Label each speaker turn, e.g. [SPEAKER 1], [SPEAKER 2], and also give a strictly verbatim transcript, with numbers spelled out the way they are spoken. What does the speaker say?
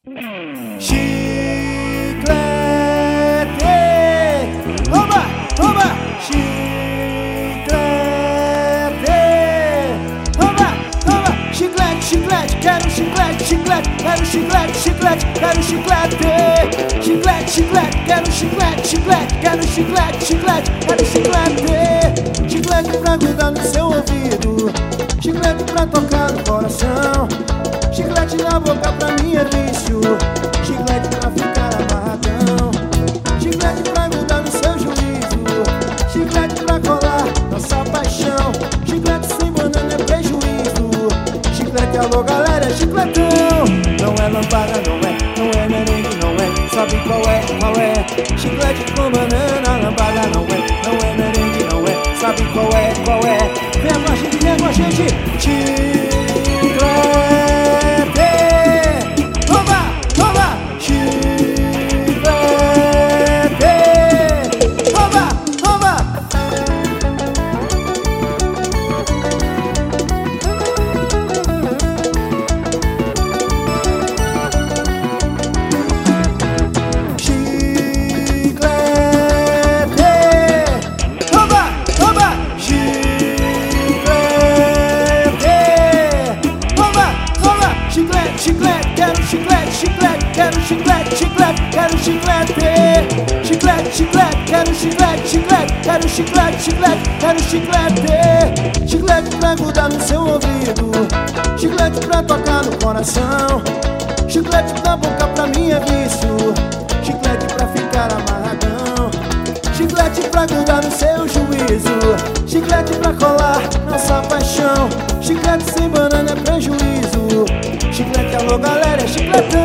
[SPEAKER 1] Chiclete, oba, oba, chiclete, oba, oba, chiclete, chiclete, quero chiclete, chiclete, quero chiclete, chiclete, quero chiclete, chiclete, chiclete, quero chiclete, chiclete, quero chiclete, chiclete, quero chiclete, chiclete pra grudar no seu ouvido, chiclete pra tocar no coração, chiclete na boca pra mim é vício, chiclete pra ficar amarradão, chiclete pra grudar no seu juízo, chiclete pra colar nossa paixão, chiclete sem banana é prejuízo, chiclete alô galera, é chicletão. Não é lambada, não é, não é merengue, não é, sabe qual é, qual é? Chiclete com banana, lambada não é, não é merengue, não é, sabe qual é, qual é? Vem com a gente, vem com a gente, chiclete. Chiclete, quero chiclete, chiclete, quero chiclete, chiclete, quero chiclete, chiclete, chiclete, quero chiclete, chiclete, quero chiclete, chiclete, quero chiclete, chiclete pra grudar no seu ouvido, chiclete pra tocar no coração, chiclete da boca pra mim é vício, chiclete pra ficar amarradão, chiclete pra grudar no seu juízo, chiclete pra colar nossa paixão, chiclete sem banana é prejuízo, chiclete alô galera, é chicletão.